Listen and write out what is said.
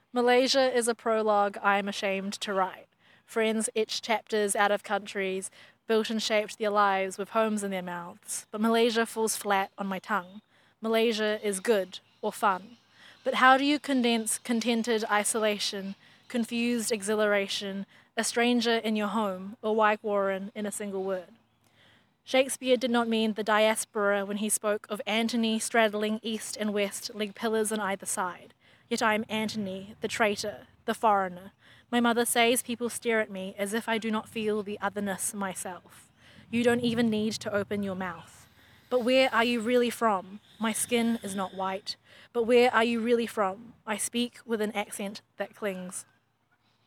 Malaysia is a prologue I'm ashamed to write. Friends etch chapters out of countries, built and shaped their lives with homes in their mouths. But Malaysia falls flat on my tongue. Malaysia is good or fun. But how do you condense contented isolation, confused exhilaration, a stranger in your home, or Wyke Warren in a single word? Shakespeare did not mean the diaspora when he spoke of Antony straddling east and west like pillars on either side. Yet I am Antony, the traitor, the foreigner. My mother says people stare at me as if I do not feel the otherness myself. You don't even need to open your mouth. But where are you really from? My skin is not white. But where are you really from? I speak with an accent that clings.